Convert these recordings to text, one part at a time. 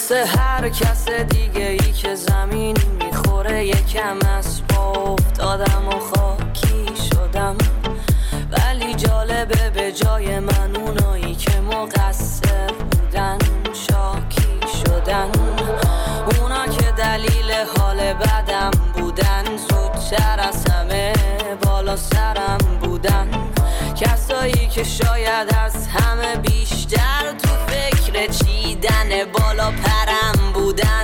مثل هر کس دیگه ای که زمینی میخوره یکم از پا افتادم و خاکی شدم، ولی جالبه به جای من اونایی که مقصر بودن شاکی شدن. اونا که دلیل حال بدم بودن زودتر از همه بالا سرم بودن، کسایی که شاید از همه بیشتر تو فکر چیدن بالا پرم بودن.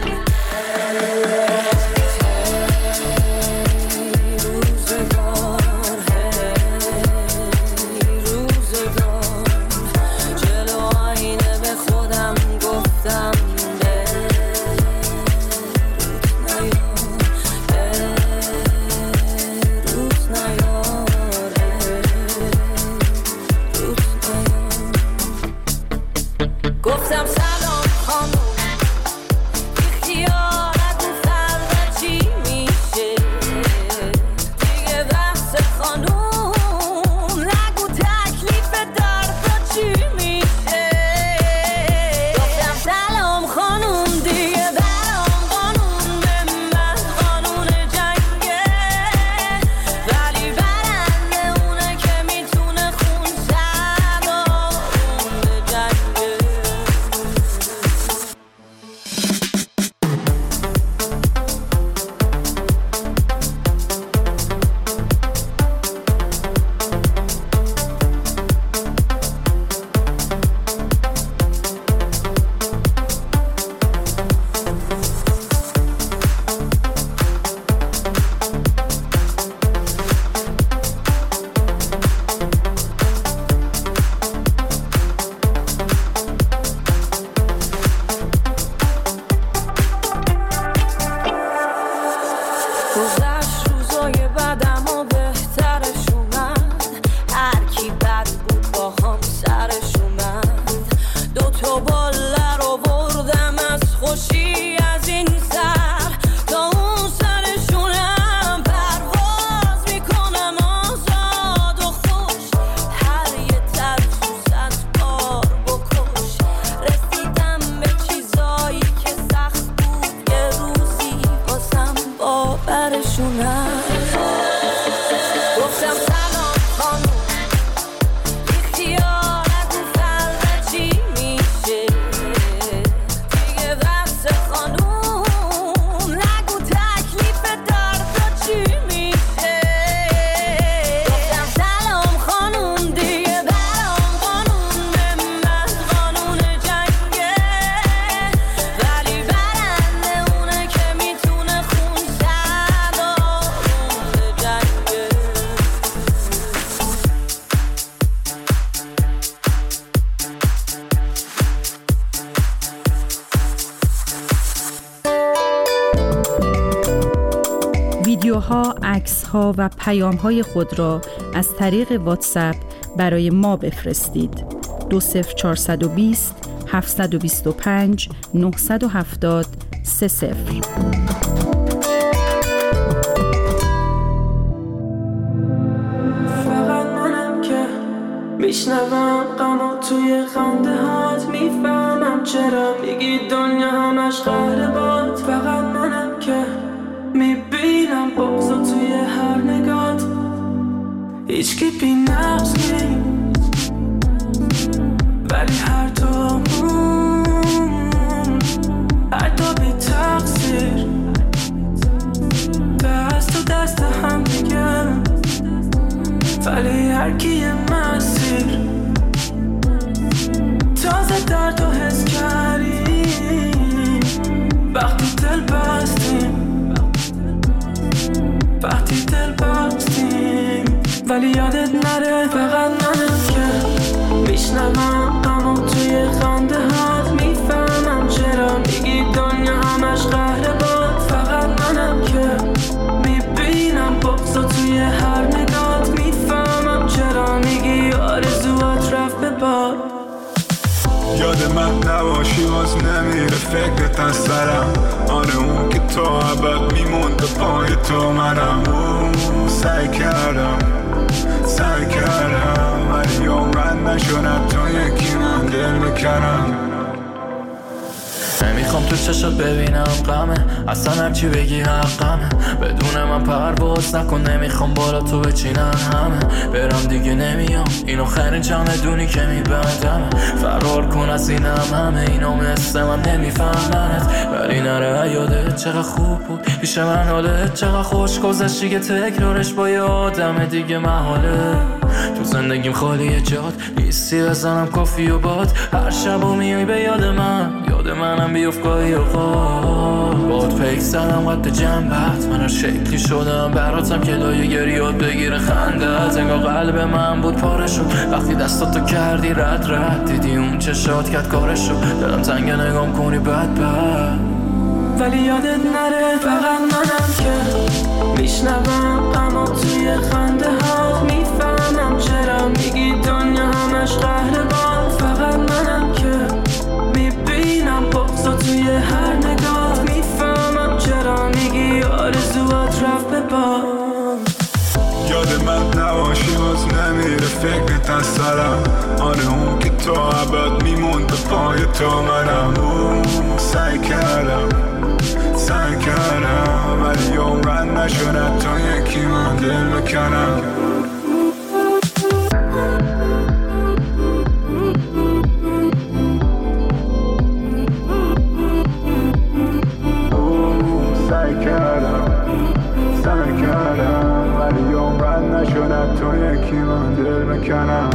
جلو آینه به خودم گفتم گفتم سلام خانم، اختیارت فردا چی میشه؟ دیگه بحث خانم، نگو تکلیف دردا چی میشه؟ گفتم سلام خانم، دیگه برام قانون به من قانون جنگه، ولی برنده اونه که میتونه خون سلام به جنگه. گذشت روزای بعدم و بهترش اومد، هرکی بد بود با هم سرش اومد. دوتا باله رو بردم از خوشی از این سر تا اون سرشونم پرواز میکنم آزاد و خوش، هر یه ترسوز از کار بکش. رسیدم به چیزایی که سخت بود یه روزی واسم باورشونم. گفتم سلام خانم، اختیارت فردا چی میشه؟ دیگه بحث خانم، نگو تکلیف دردا چی میشه؟ گفتم سلام خانم، دیگه برام قانون به من قانون جنگه، ولی برنده اونه که میتونه خون سلام به جنگه. ویدیوها، عکس‌ها و پیام‌های خود را از طریق واتساپ برای ما بفرستید. 20420 725 970 30. فقط منم که میشنوم غمو توی خنده هات، میفهمم چرا میگی دنیا همش قهر باد. فقط منم که میبینم بغضو توی هر نگات، هیچکی بی نقص نیست ولی هر دومون حتی بی تقصیر دست و دست هم دیگه، ولی هر کی یه مسیر. تازه درد و حس کردیم وقتی دل بستیم، وقتی دل بستیم، ولی یادت نره فقط منم که میشنوم غمو توی خنده هات، میفهمم چرا میگی دنیا همش قهر باد. فقط منم که میبینم بغضو توی هر نگات، میفهمم چرا میگی آرزوات رفت به باد. یاد من نباشی باز نمیره فکرت از سرم، آره اون که تو ابد میموند پای تو منم. سعی کردم ولی عمرن نشدم تا یکی من دل بکنم. نمیخوام تو چشات ببینم غمه، اصلا هرچی بگی حقمه. بدون من پرواز نکن، نمیخوام بالا تو بچینن همه. برم دیگه نمیام، این آخرین چمدونی که میبندم. فرار کن از اینم همه اینا مثل من نمیفهمنت. ولی نره یادت چقدر خوب بود پیش من، حالت چقدر خوش گذشتی که تکرارش با یه آدم دیگه محاله. تو زندگیم خالیه جات نیستی، بزنم کافی و باد. هر شبو میای به یاد منم بیفت گاهی اوقات. باد پیک زدم قد جنبت، من هر شکلی شدم براتم که لایه گریات بگیره خندت. انگار قلب من بود پاره شد وقتی دستاتو کردی رد دیدی اون چشات کرد کارشو. دلم تنگ نگام کنی بد ولی یادت نره فقط منم که میشنوم اما توی خنده ها میفهمم چرا میگی دنیا همش قهرمان. فقط منم که میبینم بغضا توی هر نگاه، میفهمم چرا میگی آرزوات رفت به باد. یاد من نباشی باز نمیره فکرت از سرم. آره اون که تو ابد میموند به پای تو منم. سعی کردم ولی عمرن نشد تا یکی من دل بکنم. سعی کردم ولی عمرن نشد تا یکی من دل بکنم.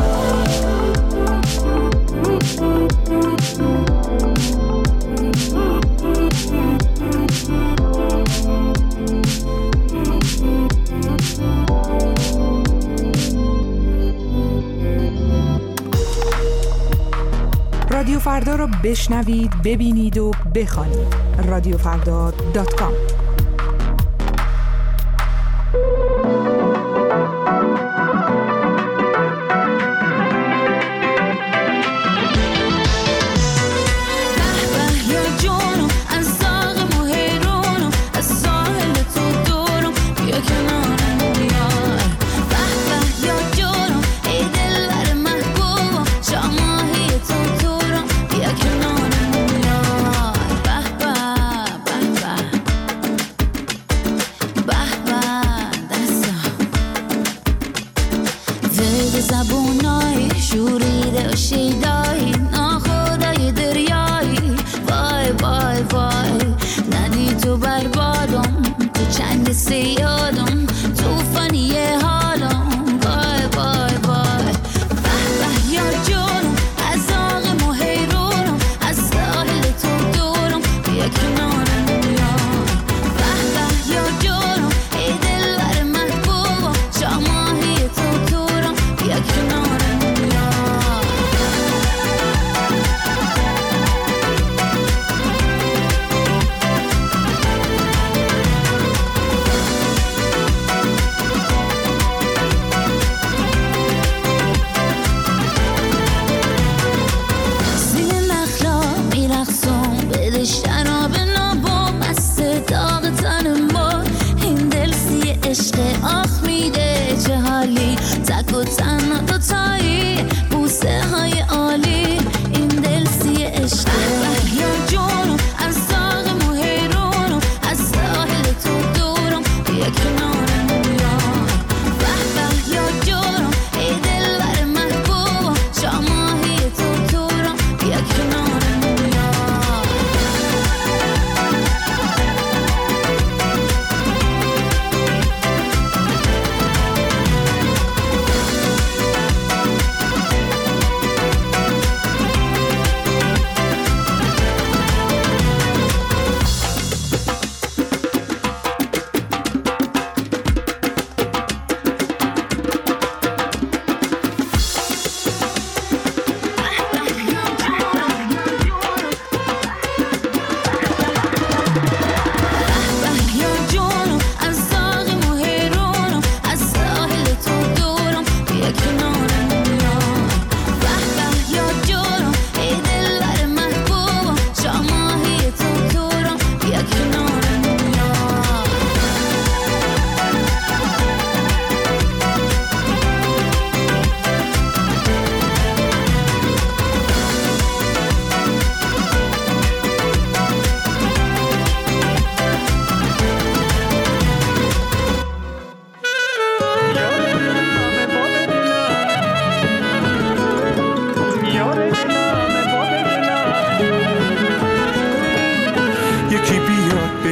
رادیو فردا رو بشنوید، ببینید و بخوانید. radiofrda.com.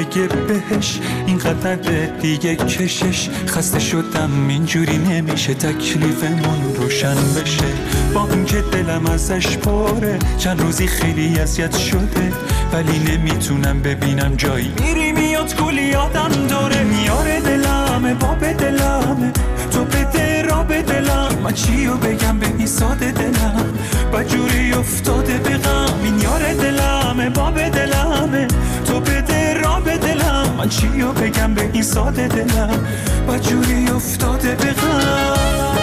دیگه بهش این قدر دیگه کشش. خسته شدم اینجوری نمیشه تکلیفمون روشن بشه. با اینکه دلم ازش پره چند روزی خیلی اذیت شده، ولی نمیتونم ببینم جایی میری میاد کلی یادم داره. میاره دلمه باب دلمه تو بده را به دلم. من چیو بگم به این ساده دلم بجوری افتاده به غم. این یار دلمه باب دلمه تو بده را به دلم. من چیو بگم به این ساده دلم بجوری افتاده به غم.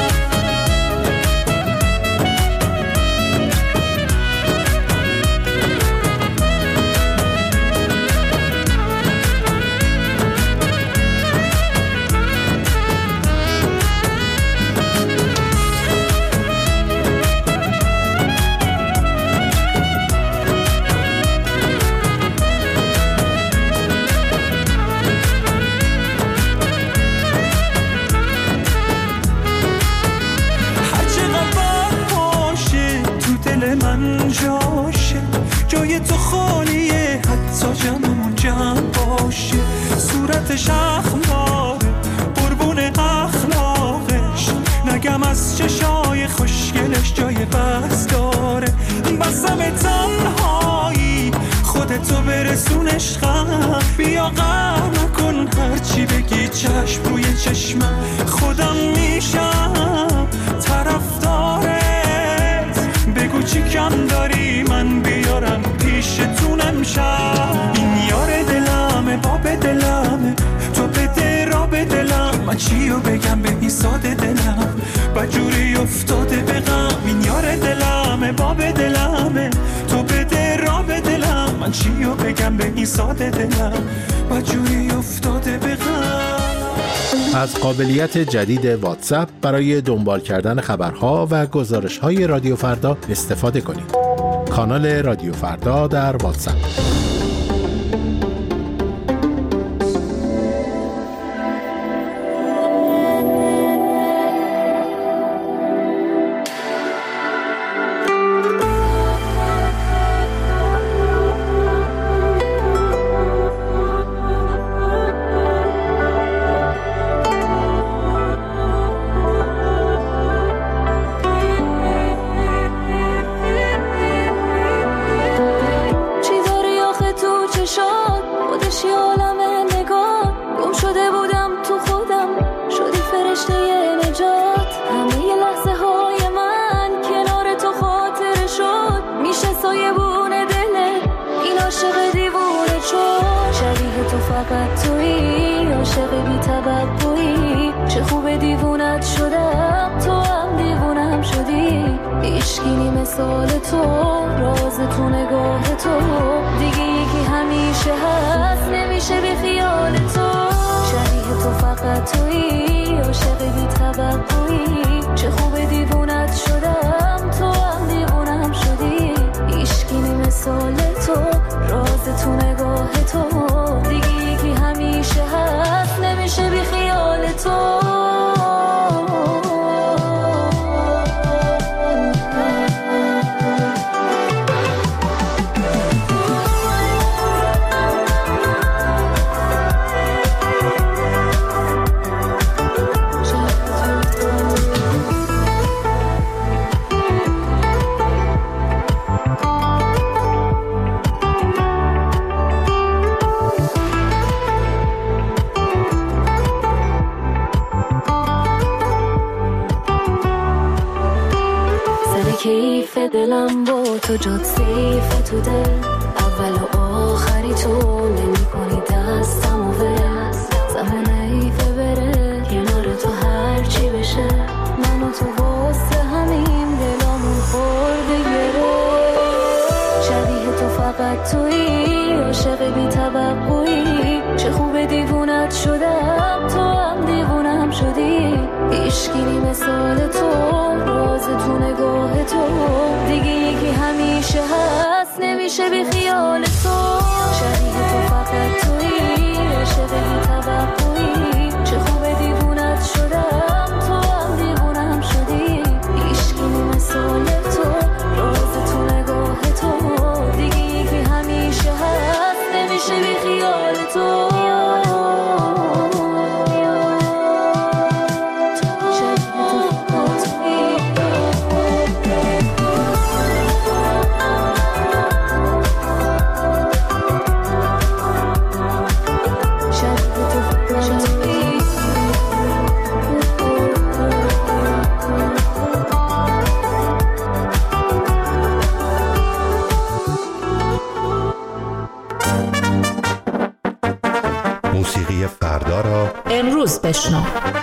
جای تو خالیه حتی جمعمون جمع باشه. صورتش اخماره قربون اخلاقش، نگم از چشای خوشگلش جای بس داره. بسم تنهایی خودتو برسونش غم. بیا غم نکن هرچی بگی چشم روی چشمم. خودم میشم طرفدارت، بگو چی کم داری من بیارم پیشتونم شم. این یار دلمه باب دلمه تو بده را به دلم. من چیو بگم به این ساده دلم بجوری افتاده به غم. این یار دلمه باب دلمه تو بده را به دلم. من چیو بگم به این ساده دلم بجوری افتاده به غم. از قابلیت جدید واتساپ برای دنبال کردن خبرها و گزارش‌های رادیو فردا استفاده کنید. کانال رادیو فردا در واتساپ. کیف دلم با تو جات سیف تو دل. اول و آخری تو نمی کنی دستم و ول. زمان ایفه بره کنار تو هرچی بشه. من و تو واسه همین دلامون خورده گره. شبیه تو فقط تویی عاشق بی توقعی. چه خوب دیوونت شدم تو هم دیوونم شدی. عشقی مثال تو راز تو نگاه تو. دیگه یکی همیشه هست نمیشه بی خیال تو. شبیه تو فقط تویی عاشق بی توقعی. چه خوب دیوونت شدم تو هم دیوونم شدی. عشقی مثال تو راز تو نگاه تو. دیگه یکی همیشه هست نمیشه بی خیال تو. موسیقی فردا را امروز بشنو.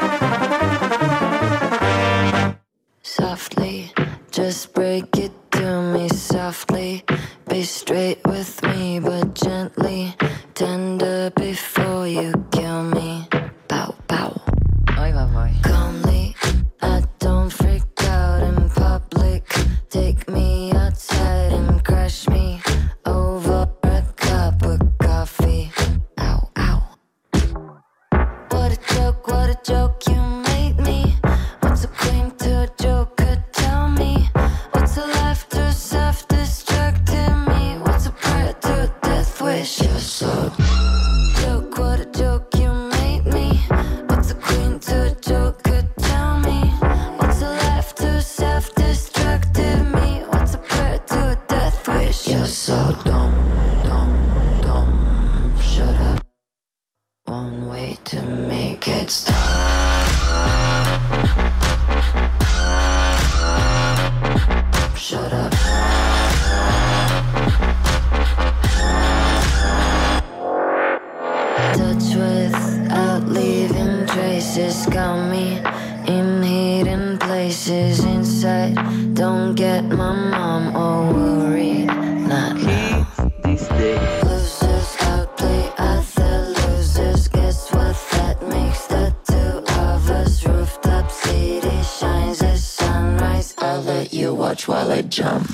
Softly, just break it to me softly. Be straight with me, but gently. Tender before you kill me. Bow, bow. Calmly, I don't freak out in public. Take me outside and crush me over a cup of coffee. Ow, ow. What a joke you made me. What's a queen to a joker? Tell me. What's a life to self-destructing me? What's a prayer to a death wish? You're so joke, what a joke you made me. What's a queen to a joker? Tell me. What's a life to self-destructing me? What's a prayer to a death wish? You're so dumb, dumb, dumb. Shut up. One way to make it stop. Shut up. Touch without leaving traces. Got me in hidden places inside. Don't get my mom all worried. Not now. Losers outplay other losers. Guess what that makes the two of us? Rooftop city shines as sunrise. I'll let you watch while I jump.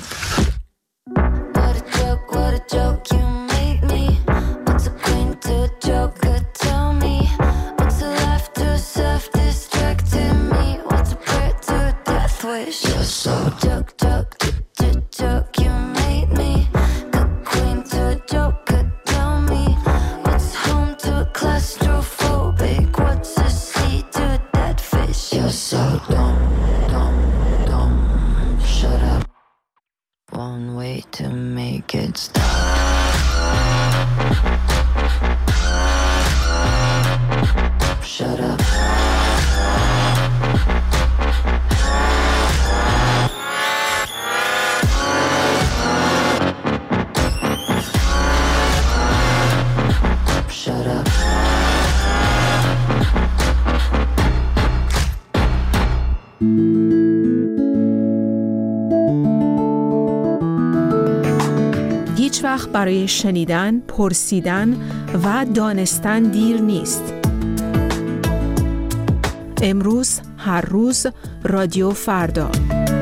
What a joke you made me. What's a queen to a joker? Tell me. What's a life to self-destructing me? What's a prayer to a death wish? You're so joke you made me. Good queen to a joker. Tell me. What's home to a claustrophobic? What's a sea to a dead fish? You're so dumb, dumb, dumb. Shut up. One way to make it stop. Shut up. Shut up. هیچ وقت برای شنیدن، پرسیدن و دانستن دیر نیست. امروز، هر روز، رادیو فردا.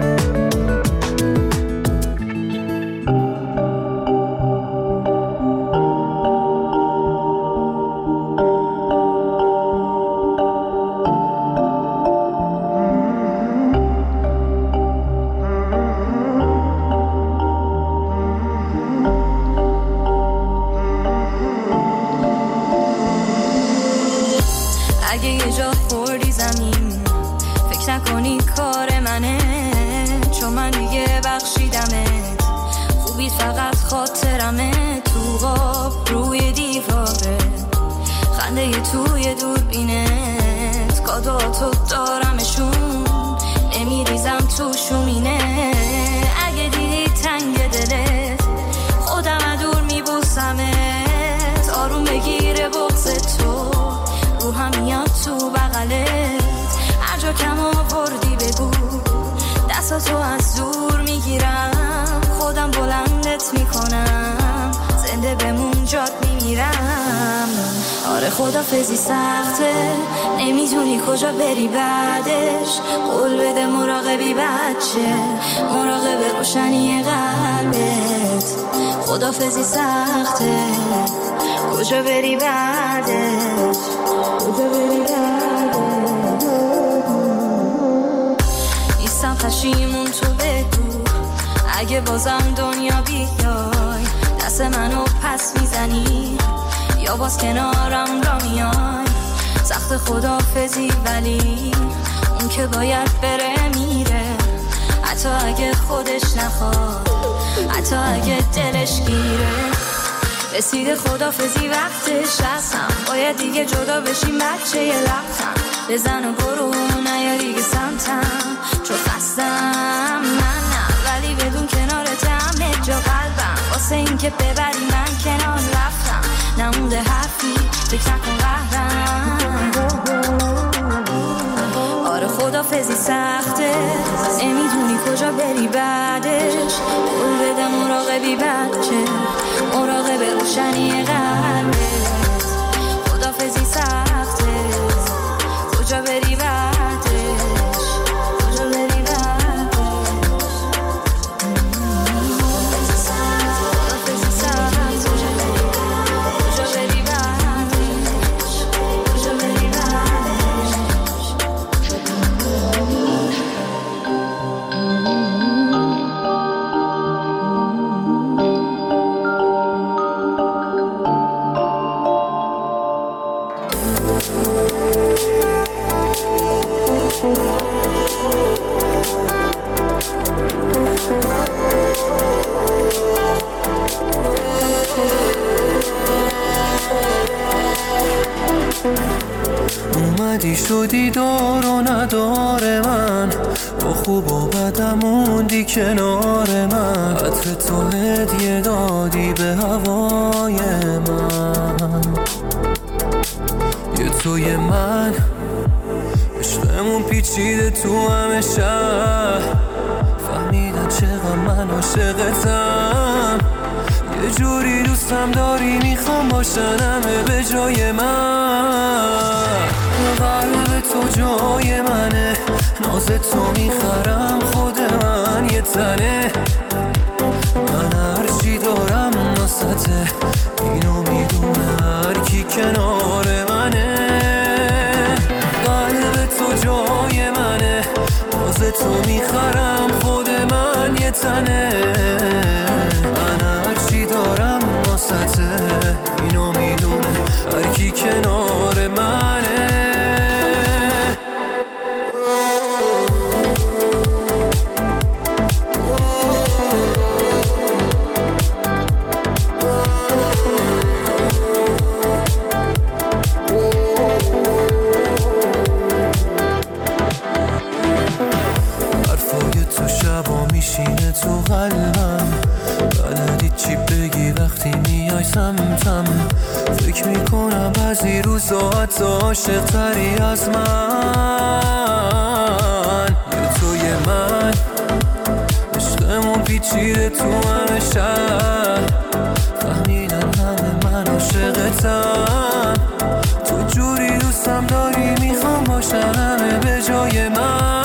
اگه یه جا خوردی زمین فکر نکنی کار منه، چون من دیگه بخشیدمت. خوبی فقط خاطرمه، تو قاب روی دیواره، خنده توی دوربینت، کادواتو دارمشون، نمیریزم تو شومینه. اگه دیدی تنگ دلت خودم دور میبوسمت، آروم بگیره بغض تو، روحم میاد تو بغلت. هر جا کم آوردی بگو، دستاتو از دور میگیرم، خودم بلندت میکنم، زنده بمون جات میمیرم. آره خدافظی سخته، نمیدونی کجا بری بعدش، قول بده مراقبی بچه، مراقب روشنی قلبت. خدافظی سخته، کجا بری بعدش، کجا بری بعدش. نیستم پشیمون تو بگو، اگه بازم دنیا بیای، دست منو پس میزنی یا باز کنارم را میای. سخت خدافظی ولی اون که باید بره میره، حتی اگه خودش نخواد، حتی اگه دلش گیره. رسیده خدافظی وقتش هستم، باید دیگه جدا بشیم بچه یه لبتم، بزن و برو نیا دیگه سمتم، چون خستم من نه، ولی بدون کنارت همه جا قلبم، واسه این که ببری من کنار رفتم، نمونده حرفی فکر نکن خدافزی سخته، نمیدونی کجا بری بعدش. قول بده مراقبی بچه، مراقب روشنی قلبت. خدافزی سخته، کجا بری بعدش، کجا بری بعدش. خدافزی سخته، کجا بری بعدش، کجا بری بعدش. اومدی شدی دار و ندار من، با خوب و بدم موندی کنار من. عطر تو هدیه دادی به هوای من، یه توی من. عشقمون پیچیده تو همه شهر، فهمیدن چقدر من عاشقتم. یه جوری دوستم داری میخوام باشن همه به جای من. قلب تو جای منه، ناز تو میخرم خود من یه تنه. من هرچی دارم ناسته، اینو میدونه هر کی کنار منه. قلب تو جای منه، ناز تو میخرم خود من یه تنه. من هرچی دارم ناسته، اینو میدونه هر کی کنار منه. میشینه تو قلبم، بلدی چی بگی وقتی میای سمتم. فکر میکنم بعضی روزا حتی عاشق تری از من. یه توی من، عشقمون پیچیده تو همه شهر، فهمیدن همه من عاشقتم. تو جوری دوستم داری میخوام باشن همه به جای من.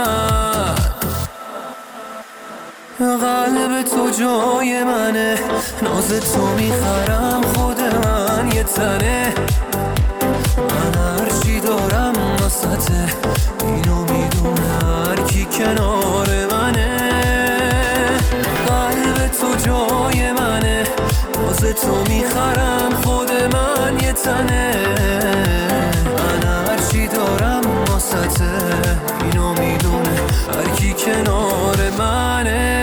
قلب تو جای منه، ناز تو میخرم خود من یه تنه. من هرچی دارم ناسته، اینو میدونه هر کی کنار منه. قلب تو جای منه، ناز تو میخرم خود من یه تنه. من هرچی دارم ناسته، اینو میدونه هر کی کنار منه.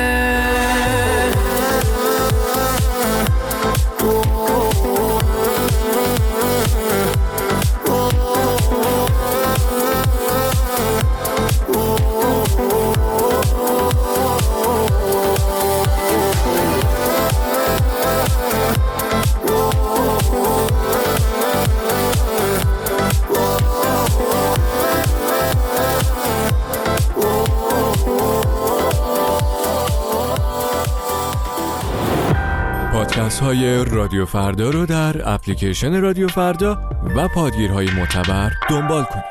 پادکست های رادیو فردا رو در اپلیکیشن رادیو فردا و پادگیرهای معتبر دنبال کنید.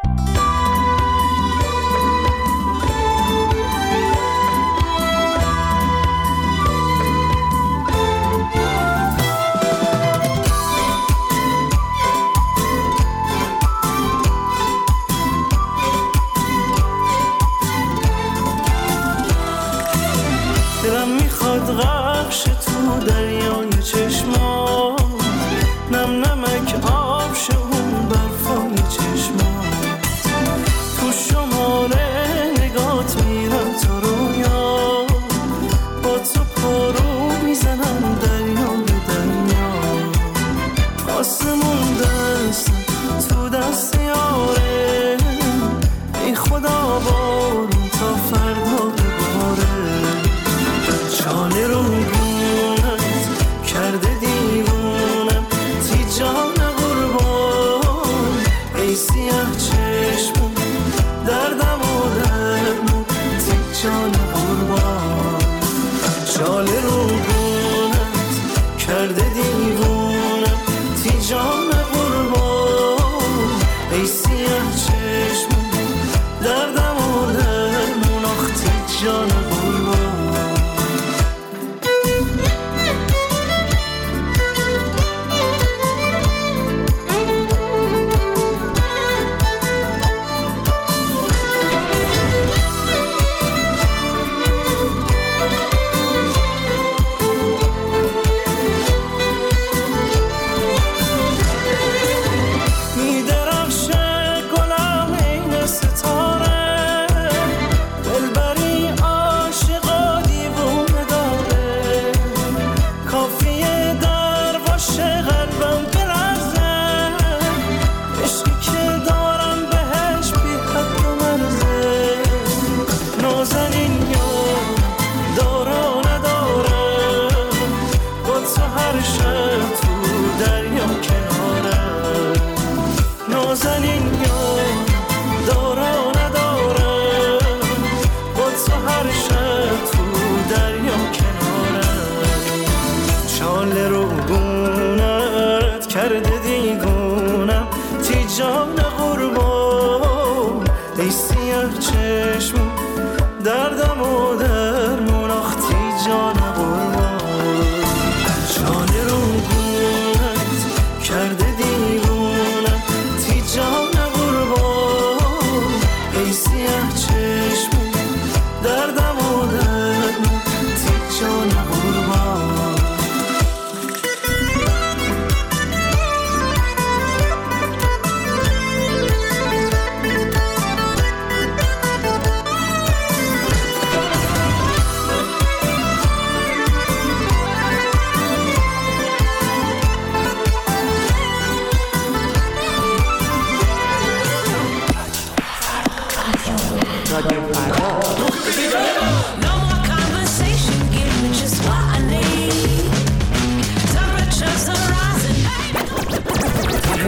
دلم میخواد غرق شه تو دریای چشمات، نم نمک آب شه اون برفای چشمات.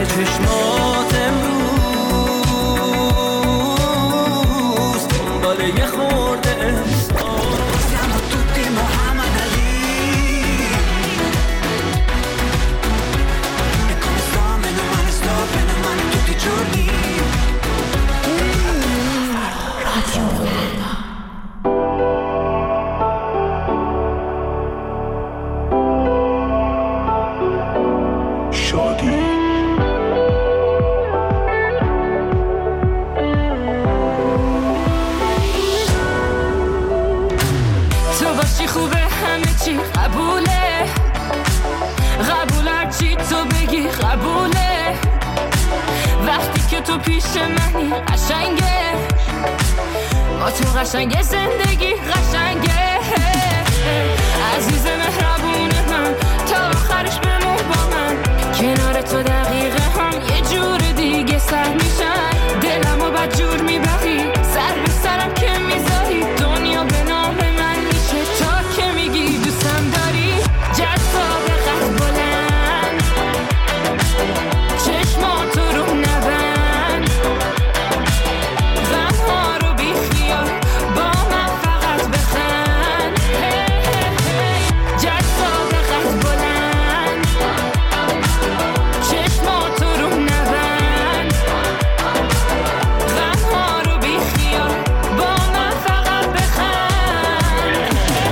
که چشمات امروز دنباله یه خورده Siamo tutti Muhammad Ali E come sto, meno male tutti i giorni Radio قبوله وقتی که تو پیش منی قشنگه با تو قشنگه زندگی قشنگه عزیز مهربون من تا آخرش بمون با من کنار تو دقیقه هم یه جور دیگه سر میشن دلمو بدجور میبری سر به سرم که میذاری دنیا به نام من میشه تا که میگی دوستم داری جذاب قد بلند چشماتو رو نبند غمها رو بی خیال با من فقط بخند جذاب قد بلند چشماتو رو نبند غمها رو بی خیال با من فقط بخند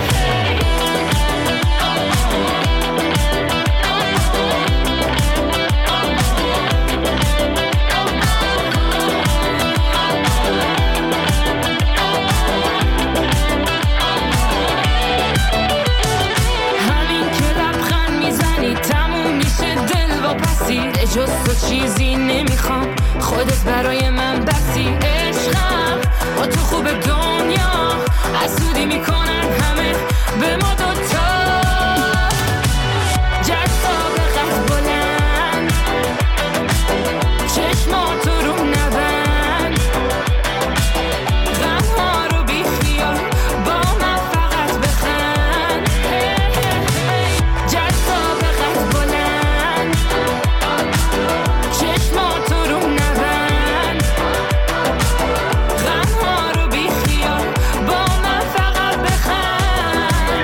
همین که لبخند میزنی تموم میشه دل و پسی جز تو چیزی نمیخوام خودت برای من بسی عشقم با تو خوب دنیا حسودی میکنن همه به ما دوتا جذاب قد بلند چشماتو رو نبند غمها رو بی خیال با من فقط بخند جذاب قد بلند چشماتو رو نبند غمها رو بی خیال با من فقط بخند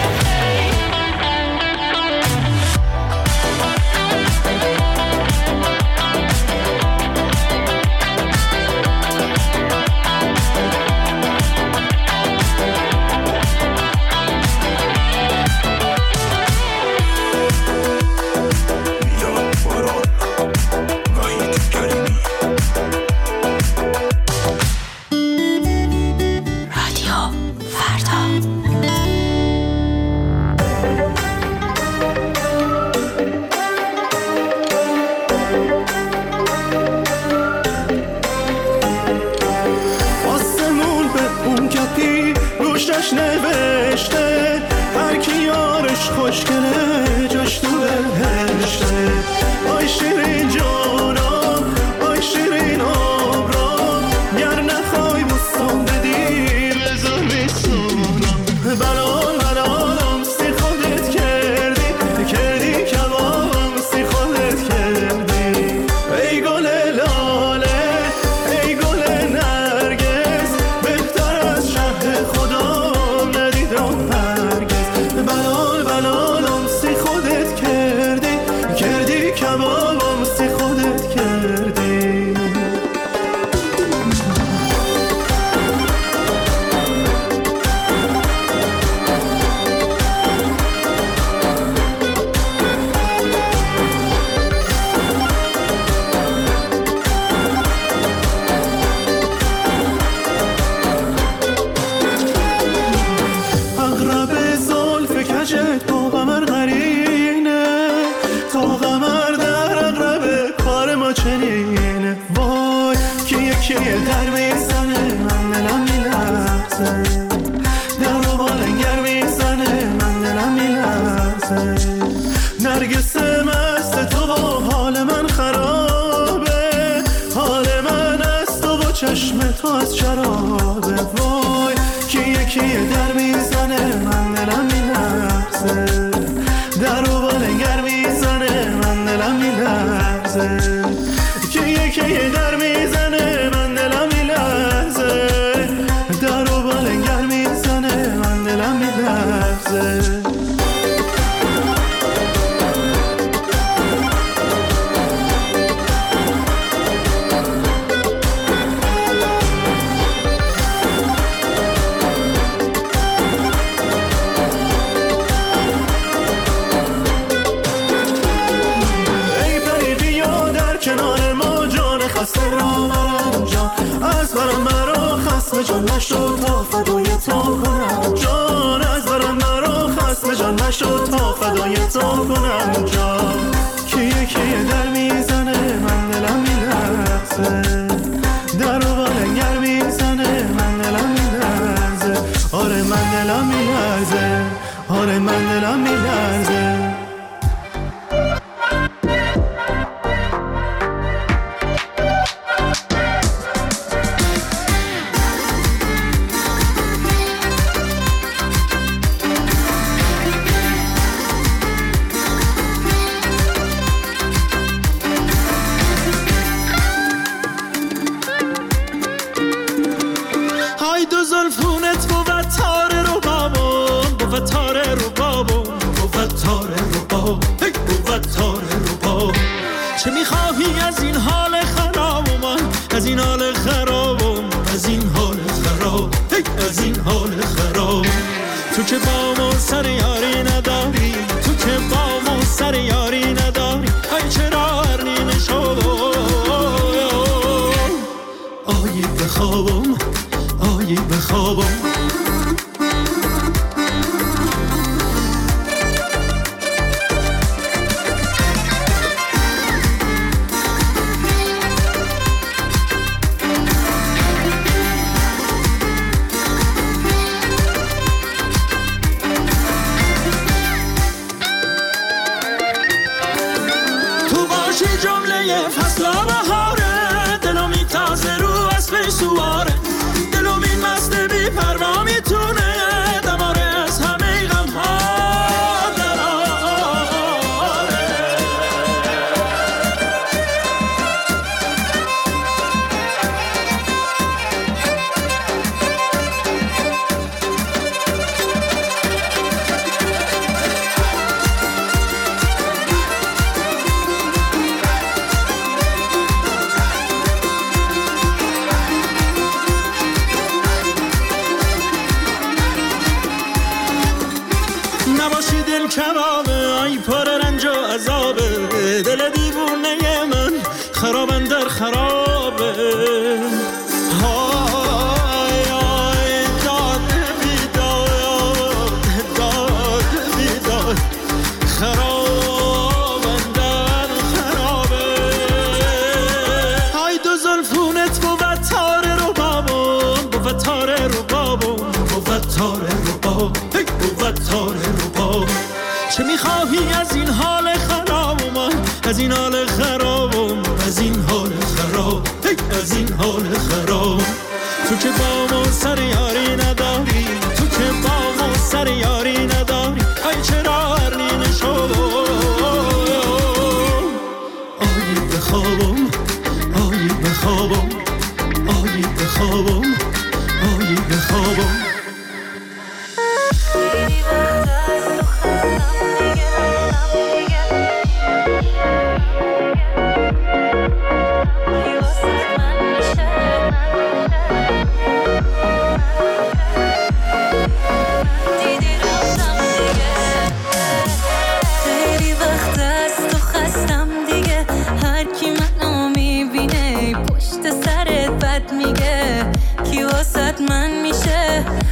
رادیو فردا آسمون به اون کپی روشش نوشته هر کی یارش خوشگله جاش تو بهشته آی شیرین جانم آی شیرین آبرام گر نخوای بوسم بدی بذار بسونم بلال بلالم سی خودت کردی کبابم سی خودت کردی ای گل لاله ای گل نرگس بهتر از شه خدا ندیدم هرگز بلال بلالم سی خودت کردی کبابم سی خودت کردی اغرب زلف کجت با قمر قرینه تا قمر در اغرب کار ما چنینه وای که یکی در میزنه من دلم میلرزه در و بالنگر میزنه من دلم میلرزه نرگس مست تو با حال من خرابه حال من از تو با چشم تو از شرابه وای که یکی در میزنه من دلم میلرزه در و بالنگر میزنه من دلم میلرزه که یکی در میزنه من دلم میلرزه، در و بالنگر میزنه من دلم میلرزه. از برم مرا خسم جان نشو تا فدای تو کنم جان، از برم مرا خسم جان نشو تا فدای تو کنم جان، که یکی در میزنه من دلم میلرزه، در و بالنگر میزنه من دلم میلرزه، آره من دلم میلرزه، آره من دلم میلرزه. چه میخواهی از این حال خراب من، از این حال خرابم، از این حال خراب، از این حال خراب. تو که با ما سر یاری نداری، تو که با ما سر یاری نداری، ای چرا ارنی نشو آیی بخوابم، آیی بخوابم. فصل بهاره دلو میتازه رو اسب سواره، دلو میمست بی پروا میتونه دماره از همه غم ها دراره. نباشی دل کبابه، ای پر رنج و عذابه، دل دیوونه من خرابن در خرابه. های های داد بیداد، داد بیداد، خرابن در خرابه. های دو زلفونت بود تاره رو بابون، بود تاره رو بابون، بود تاره رو بابون، بود تاره رو بابون. چه میخواهی از این حال خراب من، از این حال خرابم، از این حال خراب، از این حال خراب. تو که با ما سر یاری نداری، تو که با ما سر یاری نداری، ای چرا ارنی نشو آیی بخوابم، آیی بخوابم، آیی بخوابم، آیی بخوابم. خیلی وقت از تو خستم دیگه، هر کی منو میبینه پشت سرت بد میگه، کی واسط من میشه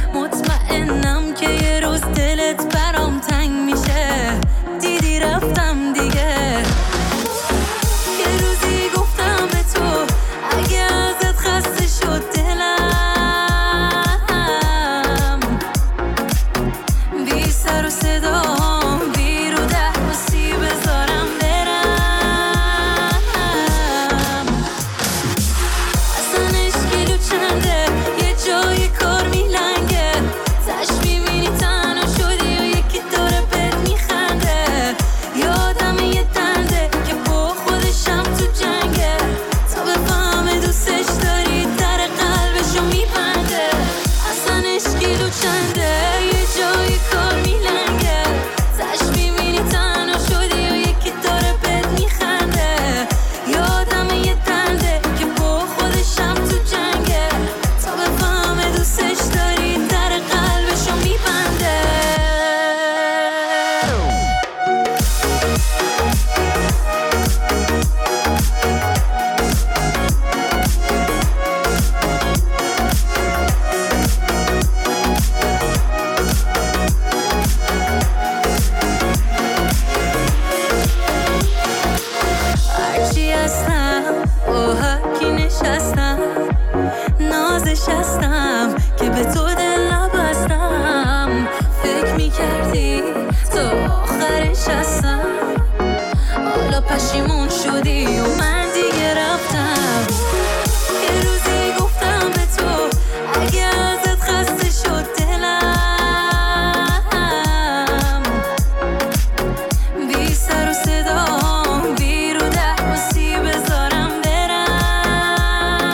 نشستم که به تو دل نبستم، فکر میکردی تو آخرش هستم، حالا پشیمون شدی و من دیگه رفتم. یه روزی گفتم به تو اگه ازت خسته شد دلم، بی سر و صدام بی رو درمسی بذارم برم.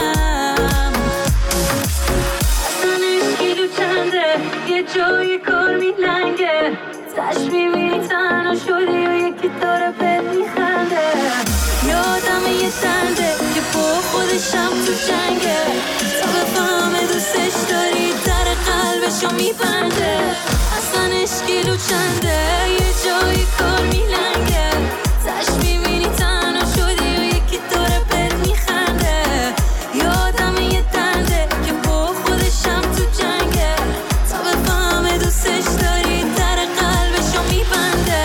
اصلا اشکیلو چنده یه جایی کار میلنگه، تش میبینی تنها شدی و یکی داره بهت میخنده، یادم یه تنده که با خودشم تو جنگه، تا بفهمه دوستش داری در قلبشو میبنده. اصلا اشکیلو چنده یه جایی کار میلنگه، تش میبینی تنها شدی و یکی داره بهت میخنده، یادم یه تنده که با خودشم تو جنگه، تا بفهمه دوستش داری در قلبشو میبنده.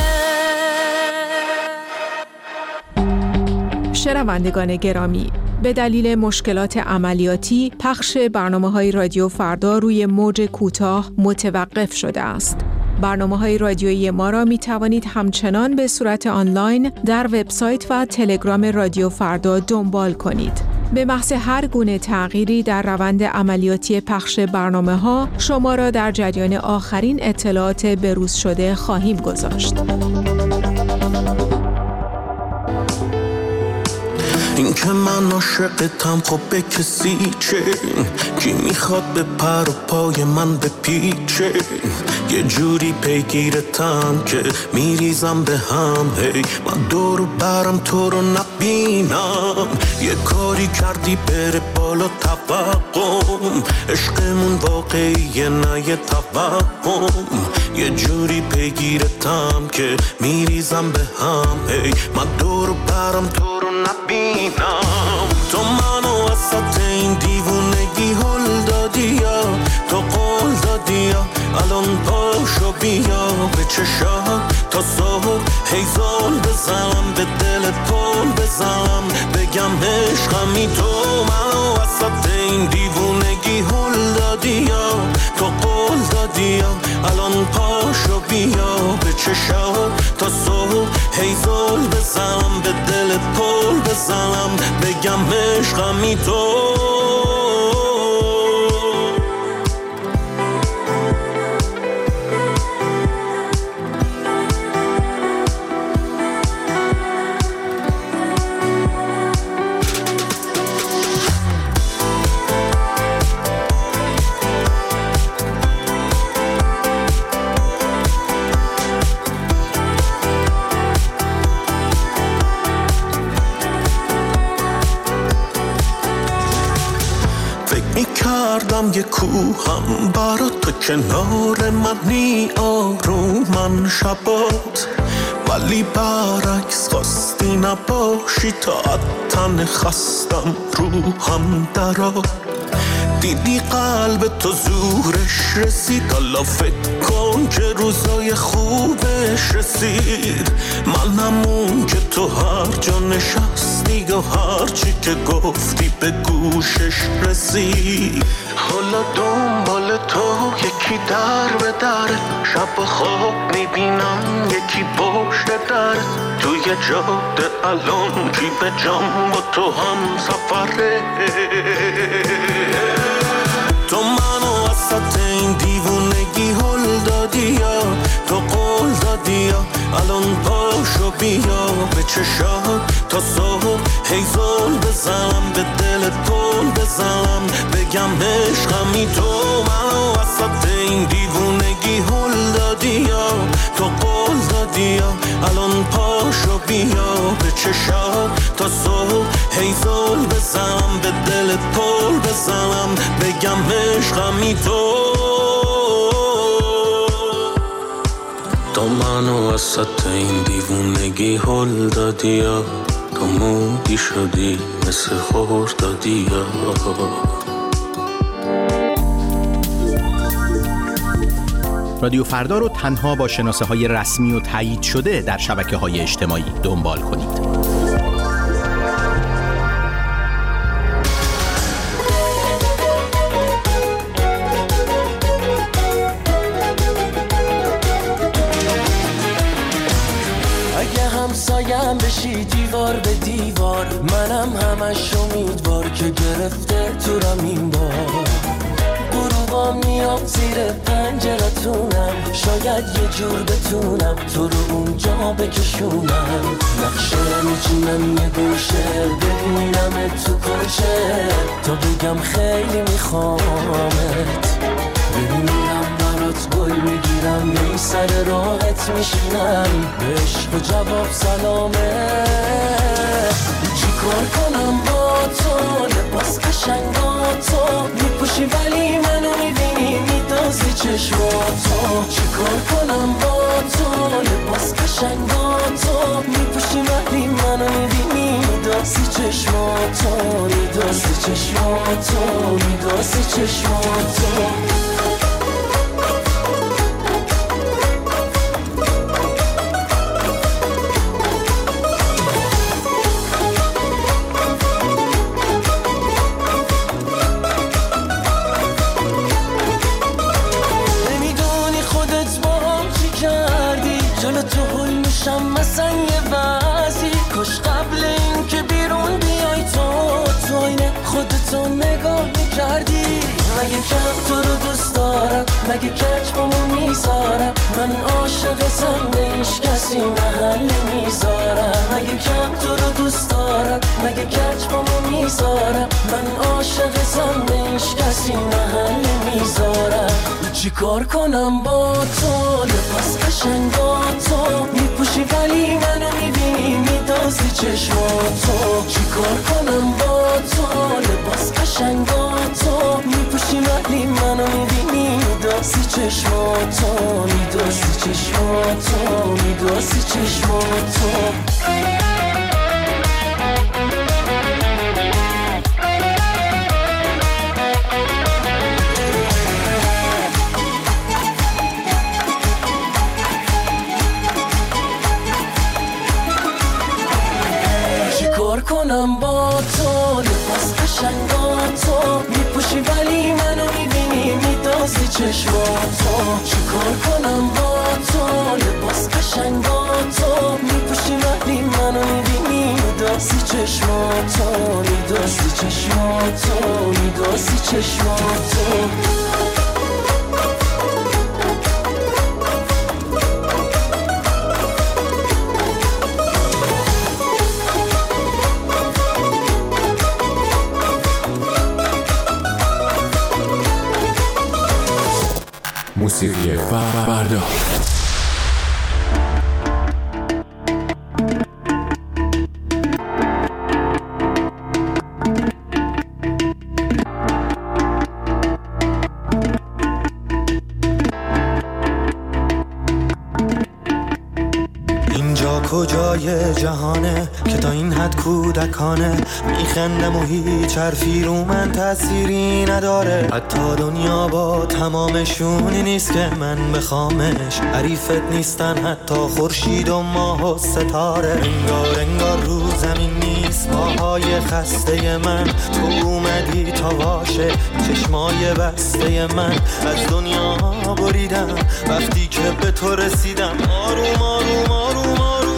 شنوندگان گرامی، به دلیل مشکلات عملیاتی پخش برنامه‌های رادیو فردا روی موج کوتاه متوقف شده است. برنامه‌های رادیویی ما را می توانید همچنان به صورت آنلاین در وبسایت و تلگرام رادیو فردا دنبال کنید. به محض هر گونه تغییری در روند عملیاتی پخش برنامه‌ها شما را در جریان آخرین اطلاعات بروز شده خواهیم گذاشت. این که من عاشقتم خب به کسی چه، کی میخواد به پر و پای من بپیچه، یه جوری پیگیرتم که میریزم به هم، هی من دور و برم تو رو نبینم، یه کاری کردی بره بالا توقم، عشقمون واقعیه نه یه توهم، یه جوری پیگیرتم که میریزم به هم، هی من دور و برم تو رو نبینم، تو منو وسط این دیوونگی هل دادی یا تو قول دادی یا الان پاشو بیا به چشات تا صبح هیزال بزنم، به دل پل بزنم، بگم عشقمی، تو منو وسط این دیوونگی هل دادی یا تو قول دادی یا الان پاشو بیا به چشات تا صبح هیزال بزنم، به دل پل بزنم، بگم عشقمی تو. کردم یه کوهم برا تو کنار منی آرومن شبات، ولی برعکس خواستی نباشی تا تن خستم روحم درات، دیدی قلب تو زورش رسید، حالا فکر کن که روزای خوبش رسید، منم اون که تو هر جا نشستی و هر چی که گفتی به گوشش رسید، حالا دنبال تو یکی در به در، شب و خواب میبینم یکی پشت در، توی جاده الان کی به جام با تو هم سفره، تو منو وسط این دیوونگی هل دادی یا تو قول دادی یا الان پاشو بیا به چشات تا صبح هیزال بزنم، به دل پل بزنم، بگم عشقمی، تو منو وسط این دیوونگی هل دادی یا تو قول دادی یا الان پاشو بیا به چشات تا صبح هیزال بزنم، به دل پل بزنم، بگم عشقمی تو منو وسط این دیوونگی هل دادی یا تو مودی شدی مثل خور دادی یا. رادیو فردا رو تنها با شناسه های رسمی و تایید شده در شبکه های اجتماعی دنبال کنید. بار، منم همش امیدوار که گرفته تو رم این بار. غروبا میام زیر پنجرتونم، شاید یه جور بتونم تو رو اونجا بکشونم. نقشه میچینم یه گوشه، ببینم تو کشه، تا بگم خیلی میخوامت. بمیرم برات گل میگیرم، می سر راحت میشینم، به عشق جواب سلامه. چی کار کنم با تو، لباس قشنگاتو میپوشی ولی منو میبینی میدازی چشماتو. چی کار کنم با تو، لباس قشنگاتو میپوشی ولی منو میبینی میدازی چشماتو، میدازی چشماتو، میدازی چشماتو. مثلا یه وضعی کاش قبل این که بیرون بیای تو آینه خودتو نگاه میکردی. مگه کم تو رو دوست دارم، مگه کج بامو میذارم، من عاشقتم به هیچ کسی محل میذارم. مگه کم تو رو دوست دارم، مگه کج بامو میذارم، من عاشقتم به هیچ کسی محل میذارم. چی کار کنم با تو، لباس قشنگاتو میپوشی ولی منو میبینی میدازی چشماتو. چی کار کنم با تو، لباس قشنگاتو میپوشی ولی منو میبینی میدازی چشماتو، میدازی چشماتو، میدازی چشماتو. کنم با تو، لباس قشنگاتو میپوشی ولی منو میبینی میدازی چشماتو. چی کار کنم با تو، لباس قشنگاتو میپوشی ولی منو میبینی میدازی چشماتو، میدازی چشماتو، میدازی چشماتو. موسیقی فردا. کجای جهانه که تا این حد کودکانه میخندم و هیچ حرفی رو من تأثیری نداره. حتی دنیا با تمامشونی نیست که من بخوامش، حریفت نیستن حتی خورشید و ماه و ستاره. انگار رو زمین نیست پاهای خسته من، تو اومدی تا واشه چشمای بسته من. از دنیا بریدم وقتی که به تو رسیدم، آروم آروم آروم آروم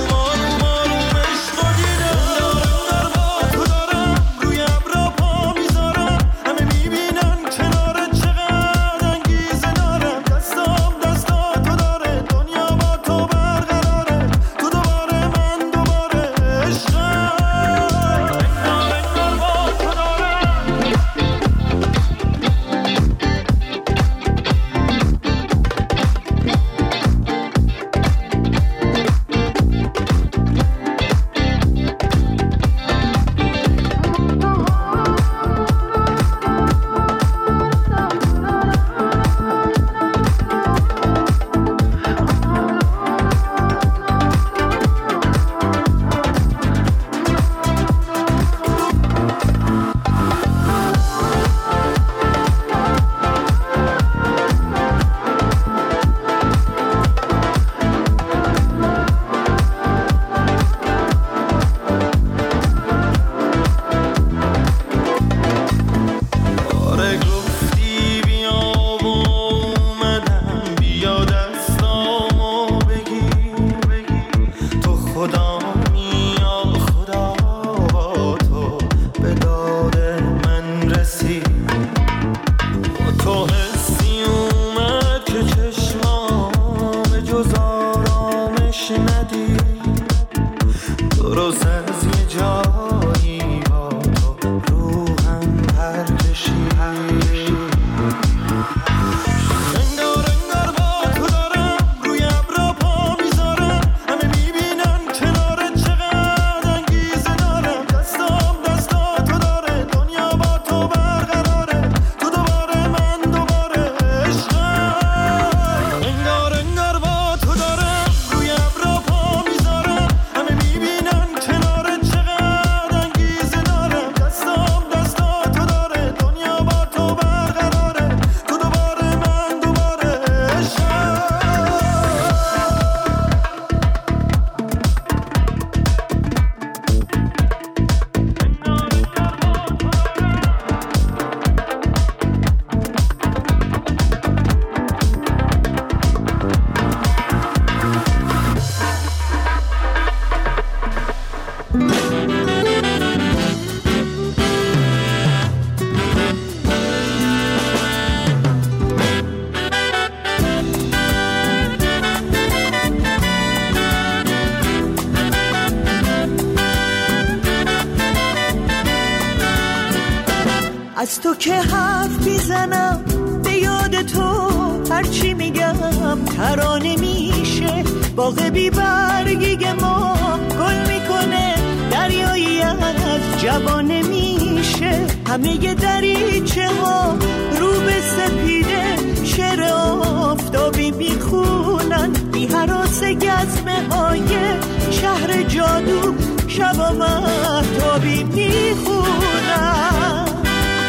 از تو که حرف میزنم به یاد تو، هرچی میگم ترانه میشه. باغ بی برگی ما گل میکنه، دریایی از جوانه میشه. همه دریچه ها رو به سپیده، شعر آفتابی میخونن، بی هراس گزمه های شهر جادو شبا مهتابی میخونن.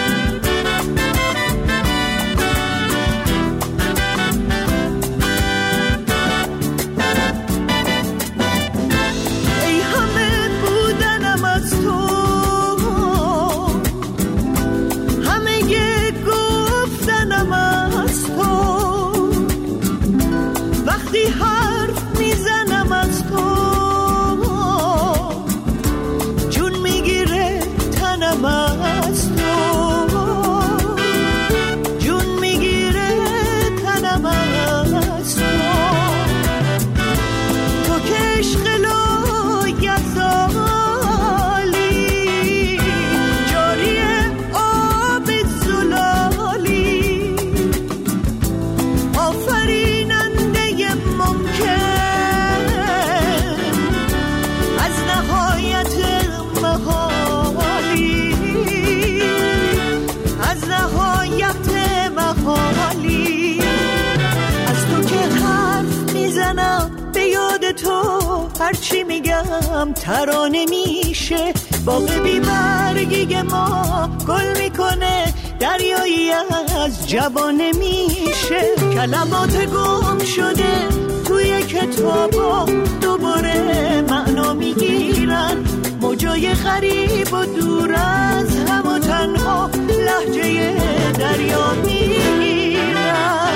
هرچی میگم ترانه میشه. باغ بی برگی ما گل میکنه، دریایی از جوانه میشه. کلمات گم شده توی کتابا دوباره معنا میگیرن، موجای غریب و دور از هم و تنها لهجه دریا میگیرن.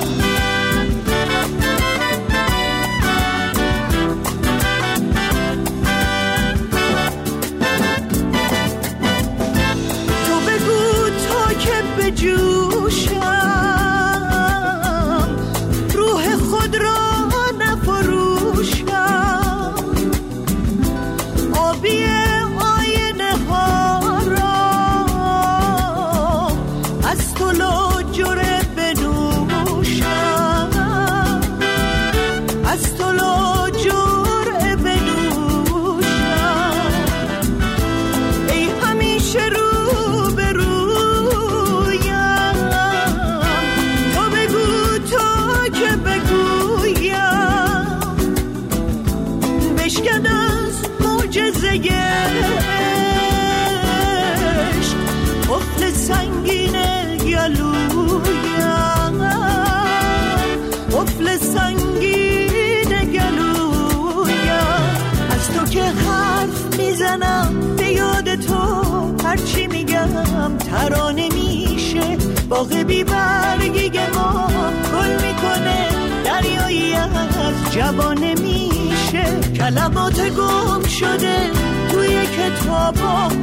به جوشم روح خود را نفروشم، آبی آینه ها را از تو لاجره بنوشم، از تو لاجره بنوشم. ای همیشه رو به رو قفل سنگین گلویم، قفل سنگین گلویم. از تو که حرف میزنم به یاد تو، هرچی میگم ترانه میشه. باغ بی برگی ما گل میکنه، دریایی از جوانه میشه. کلمات گم شده توی کتابا